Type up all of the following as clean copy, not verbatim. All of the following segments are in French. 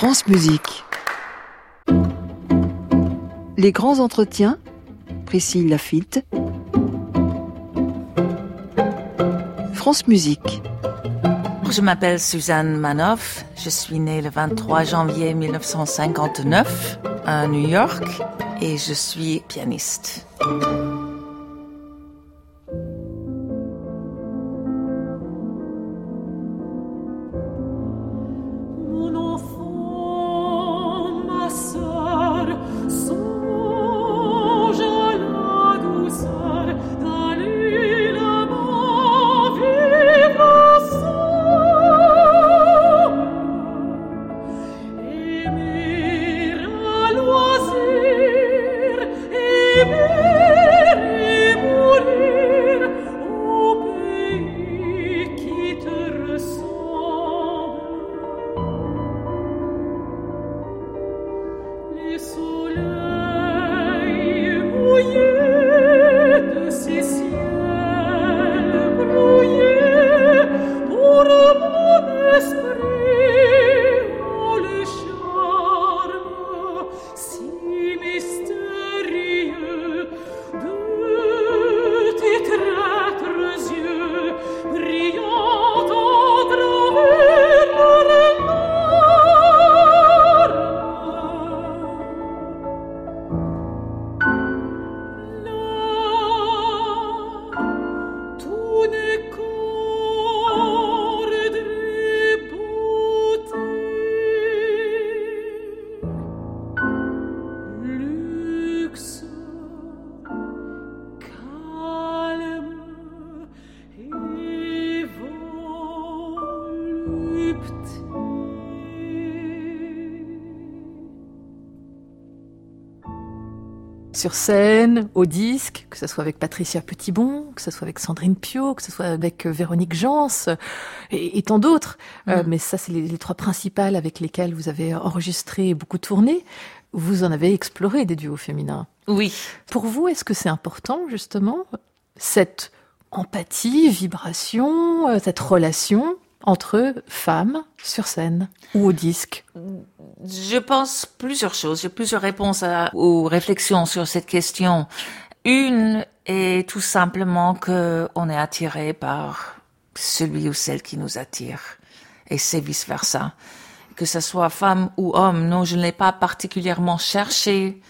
France Musique. Les grands entretiens, Priscille Laffitte. France Musique. Je m'appelle Suzanne Manoff, je suis née le 23 janvier 1959 à New York et je suis pianiste. Sur scène, au disque, que ce soit avec Patricia Petitbon, que ce soit avec Sandrine Piau, que ce soit avec Véronique Jans et tant d'autres. Mais ça, c'est les trois principales avec lesquelles vous avez enregistré et beaucoup tourné. Vous en avez exploré des duos féminins. Oui. Pour vous, est-ce que c'est important, justement, cette empathie, vibration, cette relation entre femmes sur scène ou au disque? Je pense plusieurs choses. J'ai plusieurs réponses aux réflexions sur cette question. Une est tout simplement que on est attiré par celui ou celle qui nous attire. Et c'est vice versa. Que ce soit femme ou homme. Non, je ne l'ai pas particulièrement cherché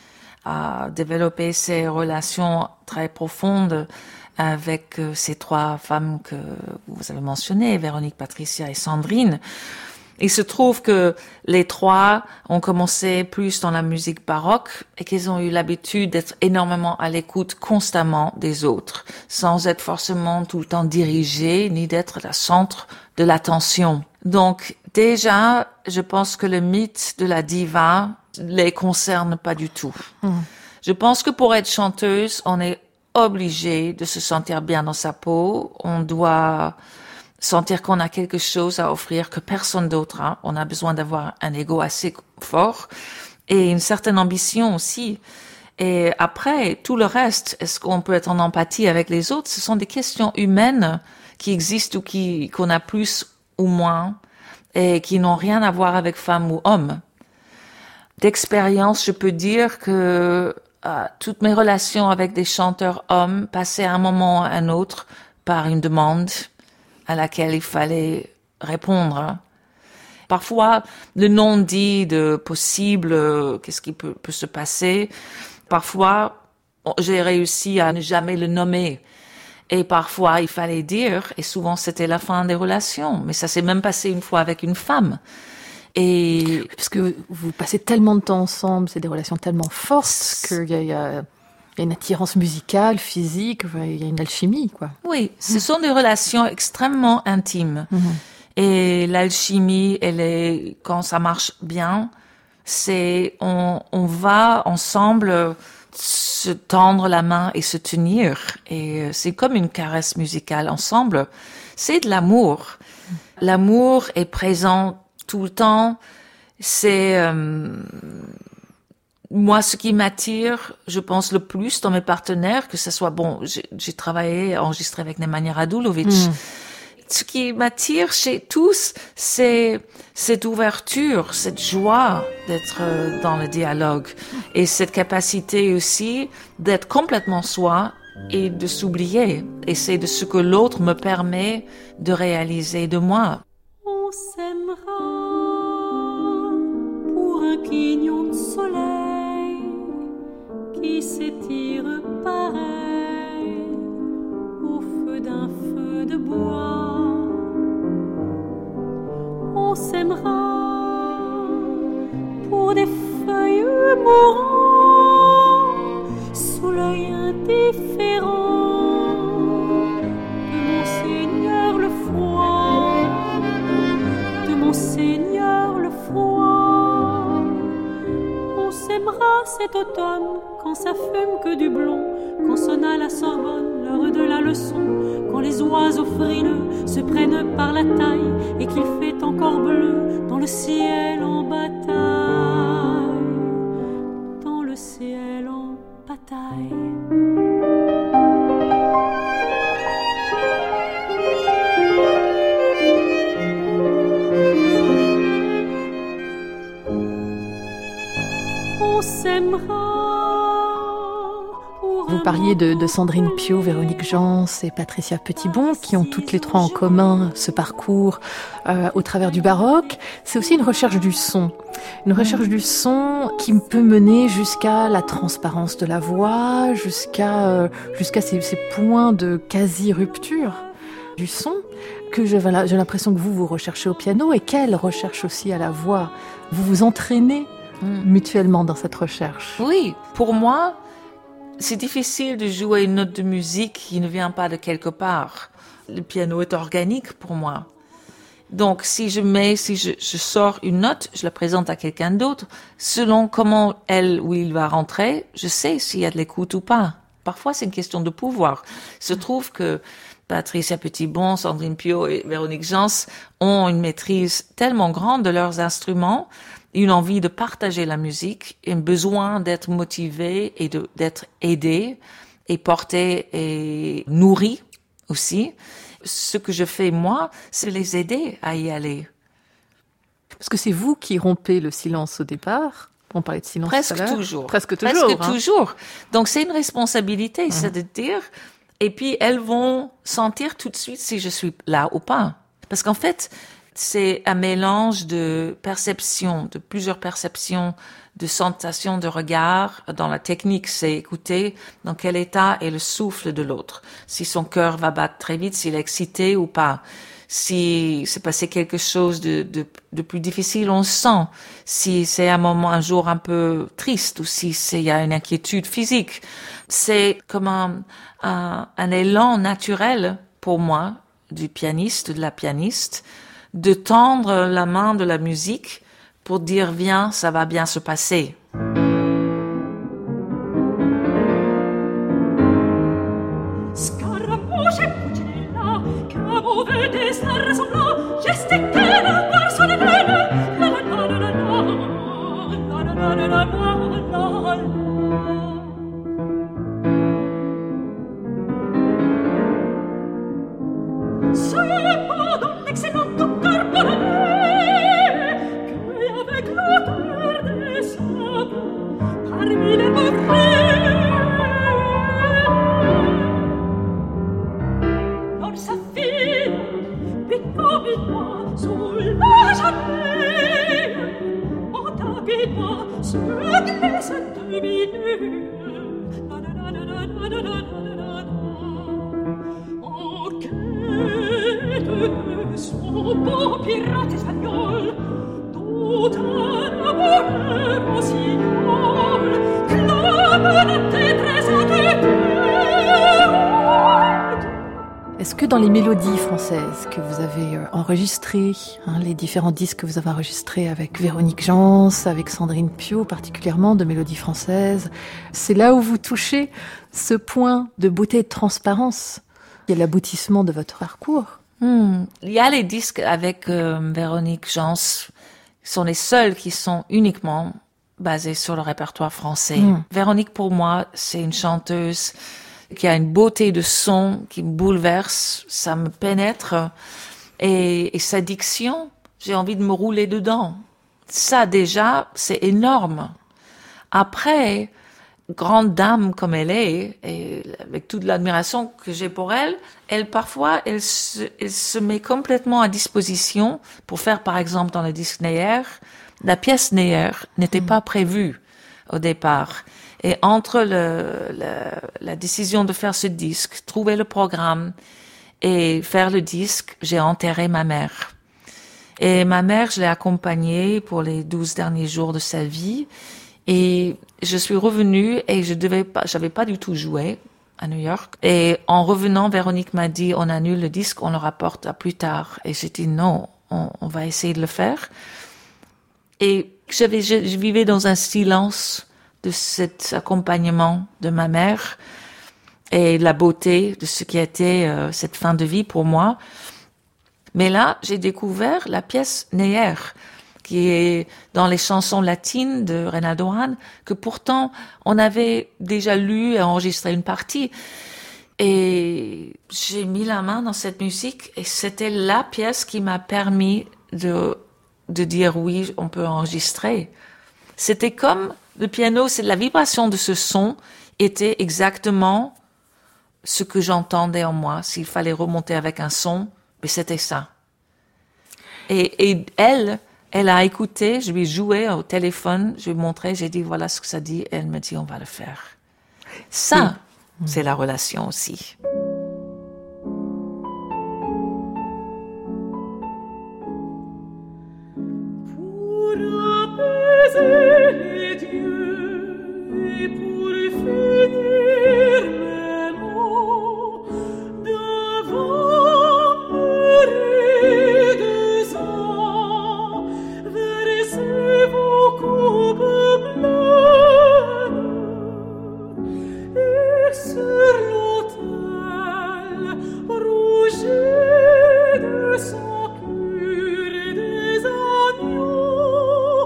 à développer ces relations très profondes avec ces trois femmes que vous avez mentionnées, Véronique, Patricia et Sandrine. Il se trouve que les trois ont commencé plus dans la musique baroque et qu'ils ont eu l'habitude d'être énormément à l'écoute constamment des autres, sans être forcément tout le temps dirigés, ni d'être le centre de l'attention. Donc, déjà, je pense que le mythe de la diva les concerne pas du tout. Je pense que pour être chanteuse, on est obligé de se sentir bien dans sa peau. On doit sentir qu'on a quelque chose à offrir que personne d'autre a. On a besoin d'avoir un ego assez fort et une certaine ambition aussi. Et après, tout le reste, est-ce qu'on peut être en empathie avec les autres? Ce sont des questions humaines qui existent ou qu'on a plus ou moins et qui n'ont rien à voir avec femme ou homme. D'expérience, je peux dire que toutes mes relations avec des chanteurs hommes passaient à un moment ou à un autre par une demande à laquelle il fallait répondre. Parfois, le non-dit de possible, qu'est-ce qui peut se passer. Parfois, j'ai réussi à ne jamais le nommer. Et parfois, il fallait dire, et souvent c'était la fin des relations. Mais ça s'est même passé une fois avec une femme. Et parce que vous passez tellement de temps ensemble, c'est des relations tellement fortes qu'il y a une attirance musicale, physique, il y a une alchimie, quoi. Oui, ce sont des relations extrêmement intimes. Et l'alchimie, quand ça marche bien, on va ensemble se tendre la main et se tenir. Et c'est comme une caresse musicale ensemble. C'est de l'amour. L'amour est présent tout le temps. C'est moi, ce qui m'attire, je pense le plus dans mes partenaires, que ce soit j'ai travaillé, enregistré avec Nemanja Radulovic. ce qui m'attire chez tous, c'est cette ouverture, cette joie d'être dans le dialogue et cette capacité aussi d'être complètement soi et de s'oublier. Et c'est de ce que l'autre me permet de réaliser de moi. On s'aimera pour un quignon de soleil qui s'étire pareil au feu d'un feu de bois. On s'aimera pour des feuilles mourantes sous l'œil indifférent de mon Seigneur le froid, de mon Seigneur le froid. On s'aimera cet automne quand ça fume que du blond, quand sonne à la Sorbonne l'heure de la leçon, quand les oiseaux frileux se prennent par la taille et qu'il fait encore bleu dans le ciel en bataille, dans le ciel en bataille. On s'aimera. Vous parliez de Sandrine Piau, Véronique Jans et Patricia Petitbon, qui ont toutes les trois en commun ce parcours au travers du baroque. C'est aussi une recherche du son. Une recherche du son qui peut mener jusqu'à la transparence de la voix, jusqu'à ces points de quasi-rupture du son que j'ai l'impression que vous recherchez au piano et qu'elle recherche aussi à la voix. Vous vous entraînez mutuellement dans cette recherche. Oui, pour moi, c'est difficile de jouer une note de musique qui ne vient pas de quelque part. Le piano est organique pour moi. Donc, si je sors une note, je la présente à quelqu'un d'autre, selon comment elle ou il va rentrer, je sais s'il y a de l'écoute ou pas. Parfois, c'est une question de pouvoir. Il se trouve que Patricia Petitbon, Sandrine Piau et Véronique Jans ont une maîtrise tellement grande de leurs instruments, une envie de partager la musique, un besoin d'être motivé et d'être aidé et porté et nourri aussi. Ce que je fais, moi, c'est les aider à y aller. Parce que c'est vous qui rompez le silence au départ. On parlait de silence Presque tout à l'heure. toujours. Presque toujours. Toujours. Donc, c'est une responsabilité, c'est de dire, et puis elles vont sentir tout de suite si je suis là ou pas. Parce qu'en fait, c'est un mélange de perceptions, de plusieurs perceptions, de sensations, de regard. Dans la technique, c'est écouter dans quel état est le souffle de l'autre. Si son cœur va battre très vite, s'il est excité ou pas. Si c'est passé quelque chose de plus difficile, on le sent. Si c'est un jour un peu triste ou si il y a une inquiétude physique. C'est comme un élan naturel pour moi, du pianiste, de la pianiste, de tendre la main de la musique pour dire viens, ça va bien se passer. Scaramouche e Pulcinella, che vous vedez sta rassemblant, gestiquella par son étenne, la la la la la la la la la la la. C'est pas d'un excellent corps que avec la terre des sables, parmi les boucliers, l'on s'affile, piccant sul jambe, en tapis-moi sur glisse de milieu, la la la la la la la la la. De son beau pirate espagnol, tout un amoureux rossignol, clame la détresse de Dieu. Est-ce que dans les mélodies françaises que vous avez enregistrées, les différents disques que vous avez enregistrés avec Véronique Jans, avec Sandrine Piau particulièrement, de mélodies françaises, c'est là où vous touchez ce point de beauté et de transparence qui est l'aboutissement de votre parcours? Il y a les disques avec Véronique Jans, qui sont les seuls qui sont uniquement basés sur le répertoire français. Véronique, pour moi, c'est une chanteuse qui a une beauté de son qui me bouleverse, ça me pénètre. Et sa diction, j'ai envie de me rouler dedans. Ça, déjà, c'est énorme. Après, grande dame comme elle est, et avec toute l'admiration que j'ai pour elle, parfois, elle se met complètement à disposition pour faire, par exemple, dans le disque Neyer. La pièce Neyer n'était pas prévue au départ. Et entre la décision de faire ce disque, trouver le programme et faire le disque, j'ai enterré ma mère. Et ma mère, je l'ai accompagnée pour les 12 derniers jours de sa vie. Et je suis revenue et j'avais pas du tout joué à New York. Et en revenant, Véronique m'a dit, on annule le disque, on le rapporte à plus tard. Et j'ai dit non, on va essayer de le faire. Et je vivais dans un silence de cet accompagnement de ma mère et la beauté de ce qui a été cette fin de vie pour moi. Mais là, j'ai découvert la pièce Neyer, qui est dans les chansons latines de Reynaldo Hahn, que pourtant on avait déjà lu et enregistré une partie. Et j'ai mis la main dans cette musique et c'était la pièce qui m'a permis de dire oui, on peut enregistrer. C'était comme le piano, c'est la vibration de ce son était exactement ce que j'entendais en moi. S'il fallait remonter avec un son, mais c'était ça. Et elle a écouté, je lui ai joué au téléphone, je lui ai montré, j'ai dit voilà ce que ça dit, et elle me dit on va le faire. Ça, c'est la relation aussi. Pour apaiser les dieux et pour finir mes mots devant mourir de sang, versez vos coupes bleues et sur l'autel rougit de sang pur et des agneaux,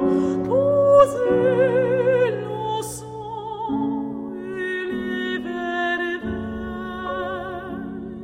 posez l'encens et les verveines.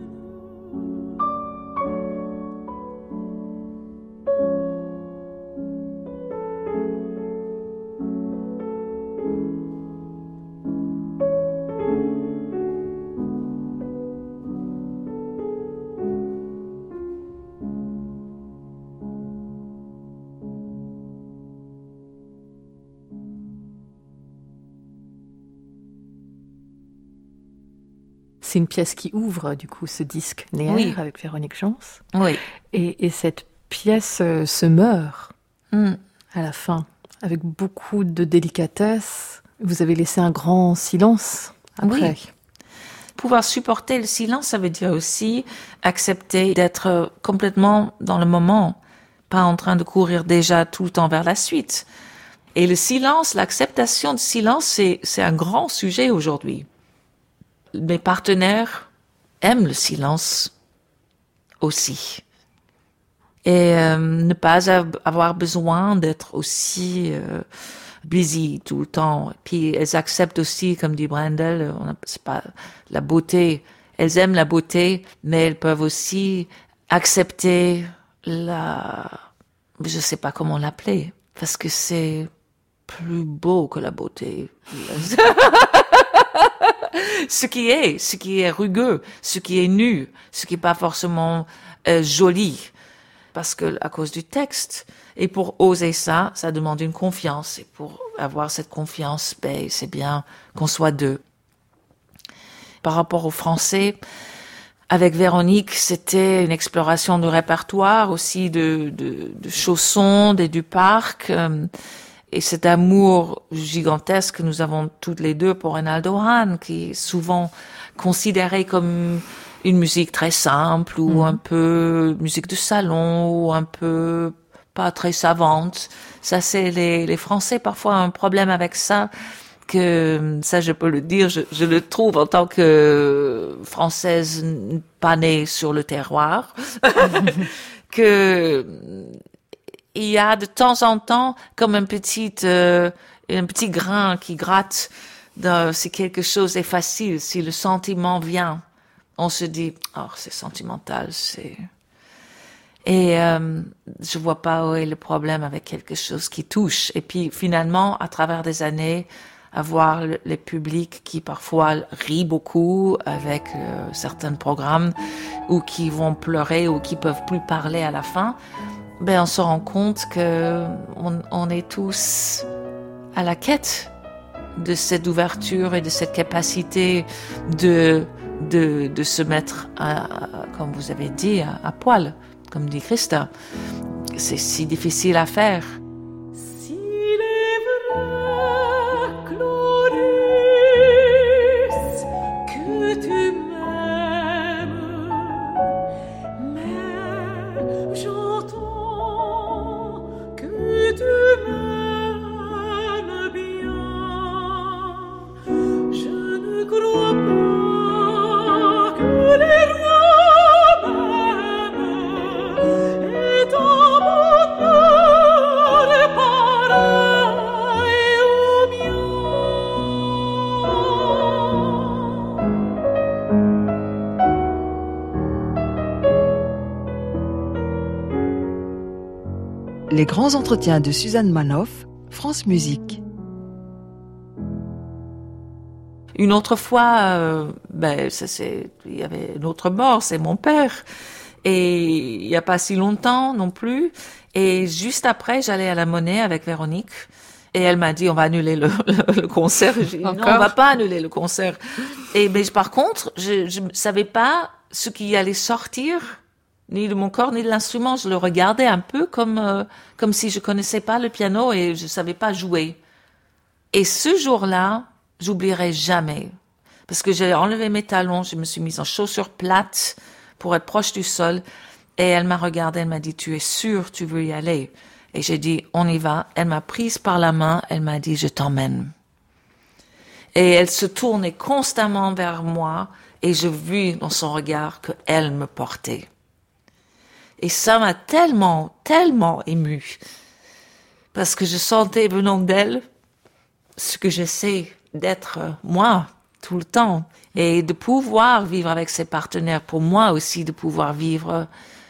C'est une pièce qui ouvre, du coup, ce disque Neyer Oui. avec Véronique Jans. Oui. Et cette pièce se meurt Mm. à la fin, avec beaucoup de délicatesse. Vous avez laissé un grand silence après. Oui. Pouvoir supporter le silence, ça veut dire aussi accepter d'être complètement dans le moment, pas en train de courir déjà tout le temps vers la suite. Et le silence, l'acceptation du silence, c'est un grand sujet aujourd'hui. Mes partenaires aiment le silence aussi. Et ne pas avoir besoin d'être aussi busy tout le temps. Puis elles acceptent aussi, comme dit Brendel, c'est pas la beauté. Elles aiment la beauté, mais elles peuvent aussi accepter je sais pas comment l'appeler, parce que c'est plus beau que la beauté. Ce qui est rugueux, ce qui est nu, ce qui est pas forcément joli, parce que à cause du texte. Et pour oser ça, ça demande une confiance. Et pour avoir cette confiance, c'est bien qu'on soit deux. Par rapport au français, avec Véronique, c'était une exploration du répertoire, aussi de chaussons, du parc. Et cet amour gigantesque que nous avons toutes les deux pour Reynaldo Hahn, qui est souvent considéré comme une musique très simple ou un peu musique de salon ou un peu pas très savante. Ça, c'est les Français parfois ont un problème avec ça, que ça je peux le dire, je le trouve en tant que Française pas née sur le terroir, que il y a de temps en temps comme un petit grain qui gratte si quelque chose est facile, si le sentiment vient, on se dit, oh, c'est sentimental, Et je vois pas où est le problème avec quelque chose qui touche. Et puis finalement, à travers des années, avoir le public qui parfois rit beaucoup avec certains programmes, ou qui vont pleurer, ou qui peuvent plus parler à la fin, on se rend compte que on est tous à la quête de cette ouverture et de cette capacité de se mettre, comme vous avez dit, à poil, comme dit Christa. C'est si difficile à faire. S'il est vrai, Cloris, que tu m'aimes, mais j'entends que tu m'aimes bien. Je ne crois pas que les rois m'aiment, et ton bonheur est pareil au mien. Les grands entretiens de Suzanne Manoff, France Musique. Une autre fois, il y avait une autre mort, c'est mon père. Et il y a pas si longtemps non plus. Et juste après, j'allais à la Monnaie avec Véronique. Et elle m'a dit, on va annuler le concert. J'ai dit, non, on va pas annuler le concert. Mais par contre, je ne savais pas ce qui allait sortir, ni de mon corps, ni de l'instrument. Je le regardais un peu comme si je connaissais pas le piano et je savais pas jouer. Et ce jour-là, j'oublierai jamais. Parce que j'ai enlevé mes talons, je me suis mise en chaussures plates pour être proche du sol. Et elle m'a regardée, elle m'a dit, tu es sûre, tu veux y aller? Et j'ai dit, on y va. Elle m'a prise par la main, elle m'a dit, je t'emmène. Et elle se tournait constamment vers moi et je vis dans son regard qu'elle me portait. Et ça m'a tellement, tellement émue. Parce que je sentais venant d'elle ce que j'essaie d'être moi tout le temps. Et de pouvoir vivre avec ses partenaires, pour moi aussi de pouvoir vivre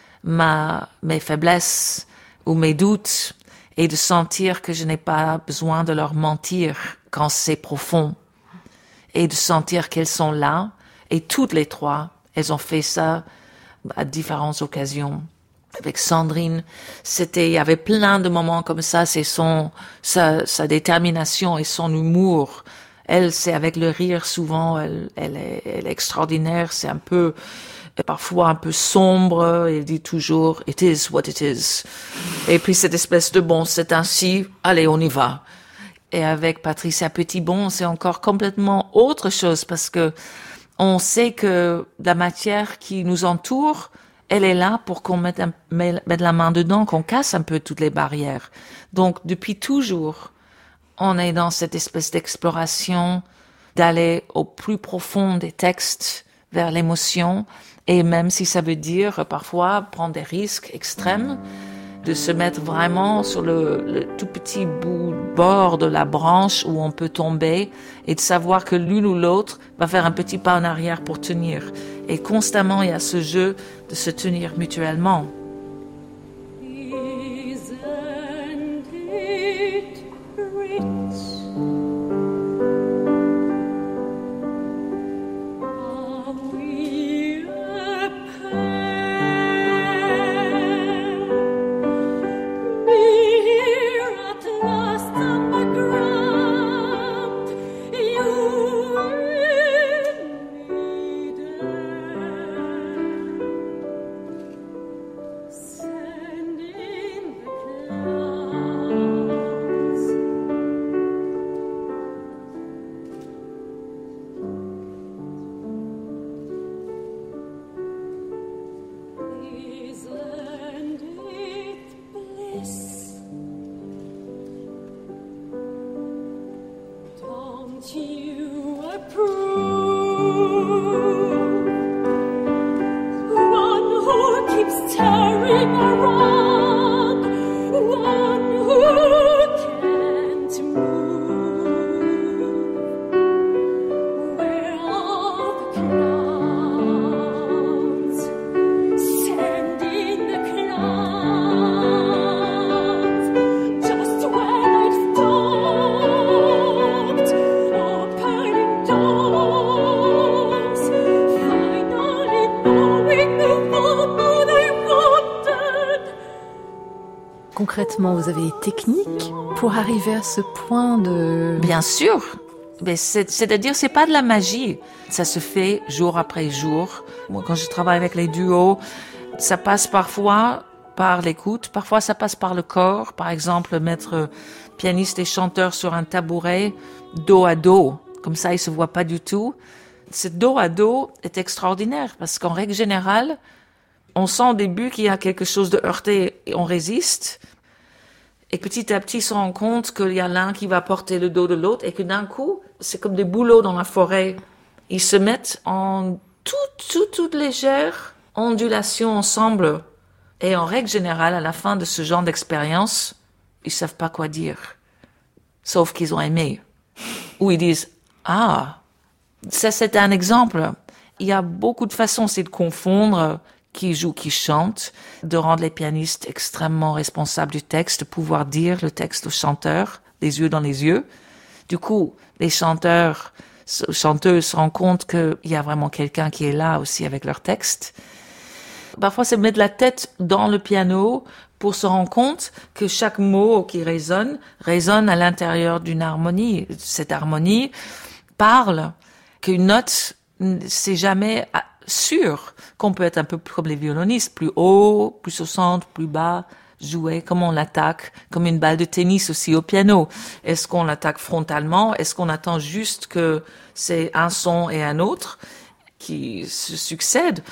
mes faiblesses ou mes doutes et de sentir que je n'ai pas besoin de leur mentir quand c'est profond et de sentir qu'elles sont là et toutes les trois, elles ont fait ça à différentes occasions. Avec Sandrine, il y avait plein de moments comme ça, c'est sa détermination et son humour. Elle, c'est avec le rire souvent, elle est extraordinaire, c'est parfois un peu sombre, elle dit toujours, it is what it is. Et puis cette espèce de c'est ainsi, allez, on y va. Et avec Patricia Petitbon, c'est encore complètement autre chose parce que on sait que la matière qui nous entoure, elle est là pour qu'on mette la main dedans, qu'on casse un peu toutes les barrières. Donc, depuis toujours, on est dans cette espèce d'exploration, d'aller au plus profond des textes, vers l'émotion, et même si ça veut dire parfois prendre des risques extrêmes, de se mettre vraiment sur le tout petit bord de la branche où on peut tomber, et de savoir que l'une ou l'autre va faire un petit pas en arrière pour tenir. Et constamment, il y a ce jeu de se tenir mutuellement. concrètement, vous avez les techniques pour arriver à ce point de... Bien sûr. Mais c'est-à-dire, c'est pas de la magie. Ça se fait jour après jour. Moi, quand je travaille avec les duos, ça passe parfois par l'écoute, parfois ça passe par le corps. Par exemple, mettre pianiste et chanteur sur un tabouret, dos à dos. Comme ça, ils se voient pas du tout. Ce dos à dos est extraordinaire parce qu'en règle générale, on sent au début qu'il y a quelque chose de heurté et on résiste. Et petit à petit, ils se rendent compte qu'il y a l'un qui va porter le dos de l'autre et que d'un coup, c'est comme des bouleaux dans la forêt. Ils se mettent en toute légère ondulation ensemble. Et en règle générale, à la fin de ce genre d'expérience, ils savent pas quoi dire. Sauf qu'ils ont aimé. Ou ils disent, ah, ça c'est un exemple. Il y a beaucoup de façons, c'est de confondre qui joue, qui chante, de rendre les pianistes extrêmement responsables du texte, de pouvoir dire le texte au chanteur, les yeux dans les yeux. Du coup, les chanteuses se rendent compte qu'il y a vraiment quelqu'un qui est là aussi avec leur texte. Parfois, c'est mettre la tête dans le piano pour se rendre compte que chaque mot qui résonne à l'intérieur d'une harmonie. Cette harmonie parle, qu'une note, c'est jamais sûr, qu'on peut être un peu comme les violonistes, plus haut, plus au centre, plus bas, jouer, comme on l'attaque, comme une balle de tennis aussi au piano. Est-ce qu'on l'attaque frontalement? Est-ce qu'on attend juste que c'est un son et un autre qui se succèdent?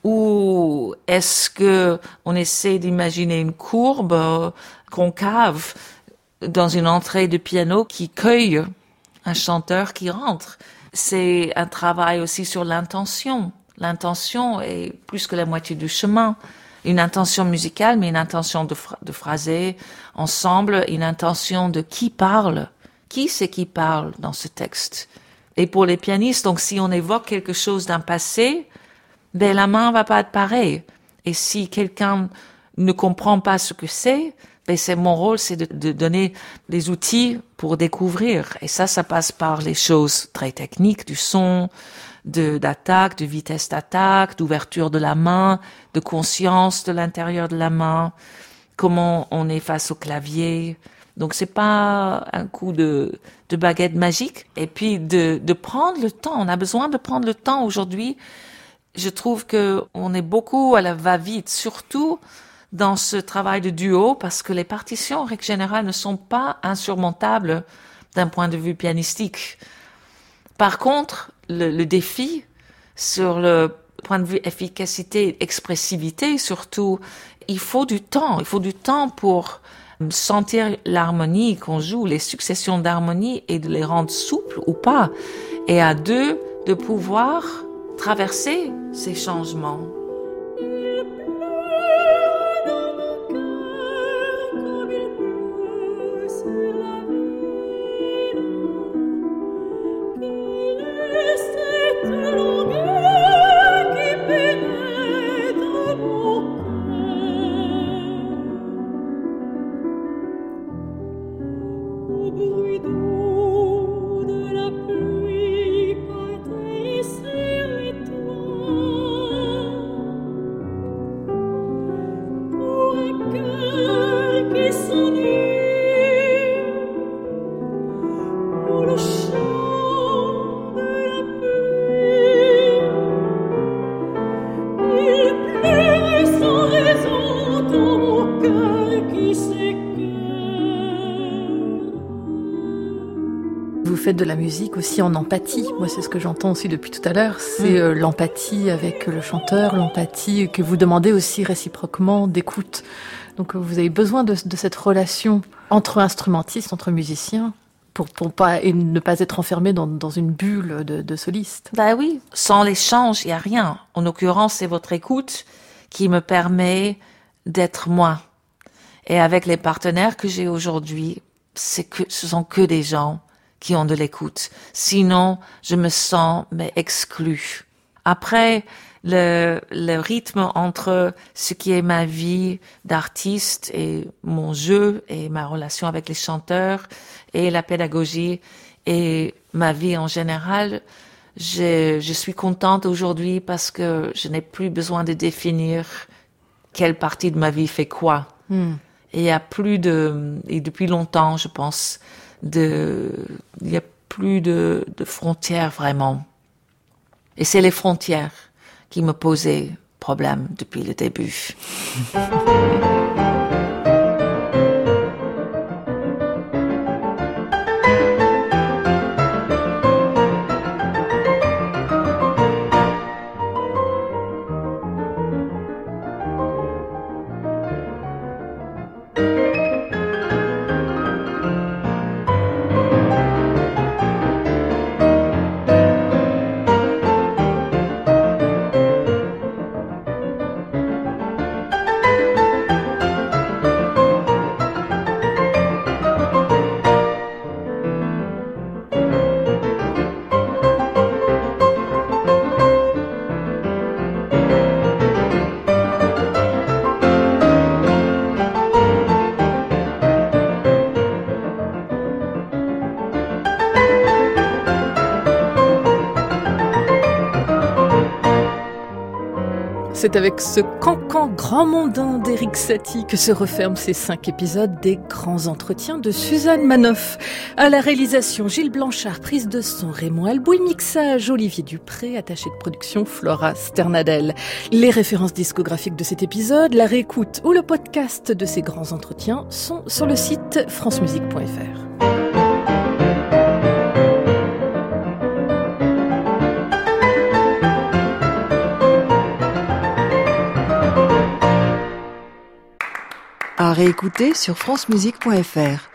Ou est-ce que on essaie d'imaginer une courbe concave dans une entrée de piano qui cueille un chanteur qui rentre? C'est un travail aussi sur l'intention. L'intention est plus que la moitié du chemin. Une intention musicale, mais une intention de phraser ensemble, une intention de qui parle. Qui c'est qui parle dans ce texte? Et pour les pianistes, donc si on évoque quelque chose d'un passé, ben la main va pas être pareille. Et si quelqu'un ne comprend pas ce que c'est, ben c'est mon rôle, c'est de donner les outils pour découvrir. Et ça passe par les choses très techniques du son, d'attaque, de vitesse d'attaque, d'ouverture de la main, de conscience de l'intérieur de la main, comment on est face au clavier. Donc c'est pas un coup de baguette magique. Et puis de prendre le temps. On a besoin de prendre le temps aujourd'hui. Je trouve que on est beaucoup à la va-vite, surtout dans ce travail de duo, parce que les partitions, en règle générale, ne sont pas insurmontables d'un point de vue pianistique. Par contre, le défi sur le point de vue efficacité, expressivité surtout, il faut du temps. Il faut du temps pour sentir l'harmonie qu'on joue, les successions d'harmonie et de les rendre souples ou pas. Et à deux, de pouvoir traverser ces changements. Vous faites de la musique aussi en empathie. Moi, c'est ce que j'entends aussi depuis tout à l'heure. C'est l'empathie avec le chanteur, l'empathie que vous demandez aussi réciproquement d'écoute. Donc, vous avez besoin de cette relation entre instrumentistes, entre musiciens, pour pas, et ne pas être enfermé dans une bulle de soliste. Bah oui. Sans l'échange, il y a rien. En l'occurrence, c'est votre écoute qui me permet d'être moi. Et avec les partenaires que j'ai aujourd'hui, ce sont que des gens qui ont de l'écoute. Sinon, je me sens exclue. Après, le rythme entre ce qui est ma vie d'artiste et mon jeu et ma relation avec les chanteurs et la pédagogie et ma vie en général, je suis contente aujourd'hui parce que je n'ai plus besoin de définir quelle partie de ma vie fait quoi. Et et depuis longtemps, je pense, il y a plus de frontières vraiment. Et c'est les frontières qui me posaient problème depuis le début. C'est avec ce cancan grand mondain d'Éric Satie que se referment ces 5 épisodes des grands entretiens de Suzanne Manoff. À la réalisation, Gilles Blanchard, prise de son, Raymond Albouy, mixage, Olivier Dupré, attaché de production, Flora Sternadel. Les références discographiques de cet épisode, la réécoute ou le podcast de ces grands entretiens sont sur le site francemusique.fr. À réécouter sur francemusique.fr.